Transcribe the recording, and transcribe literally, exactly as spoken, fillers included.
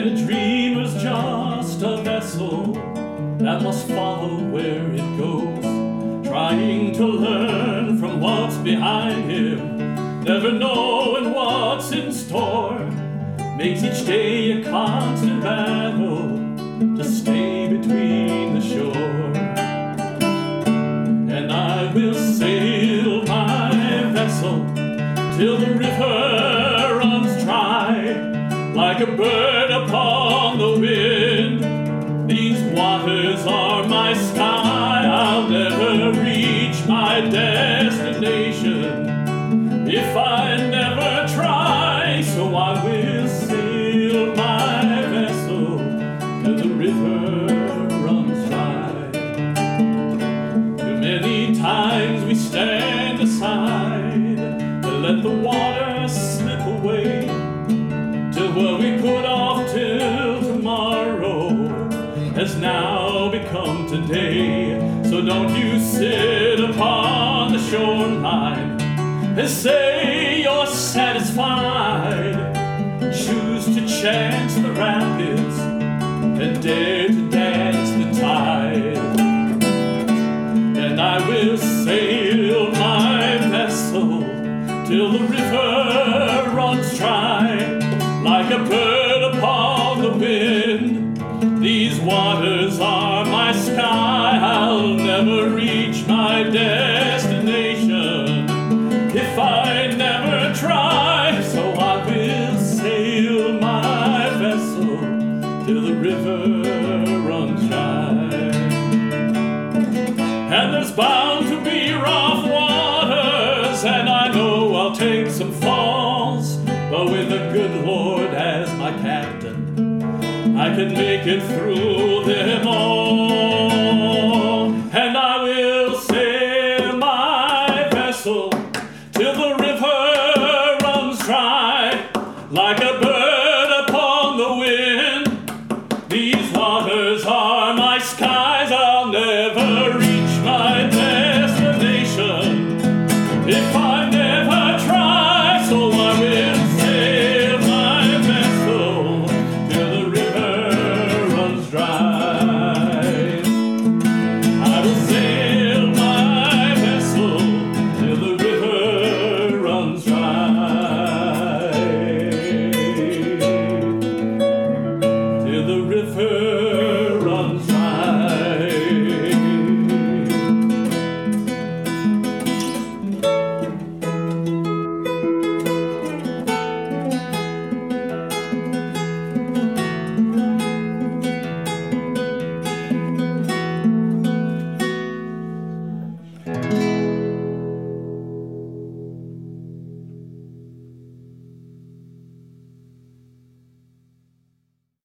And a dreamer's just a vessel that must follow where it goes, trying to learn from what's behind him, never knowing what's in store, makes each day a constant battle to stay between the shore. And I will sail my vessel till the river runs dry, like a bird upon the wind. These waters are my sky, I'll never reach my destination if I never try. So I will sail my vessel till the river runs dry. Too many times we stand aside to let the water slip away, till what we put off till tomorrow has now become today. So don't you sit upon the shoreline and say you're satisfied. Choose to chance the rapids and dare to dance the tide. And I will sail my vessel till the river runs dry, like a bird upon the wind. These waters are my sky, I'll never reach my destination if I never try. So I will sail my vessel till the river runs dry. And there's bound to be rough waters, and I know I'll take some falls, but with the good Lord as my captain, I can make it through them all. And I will sail my vessel till the river runs dry, like a bird upon the wind. These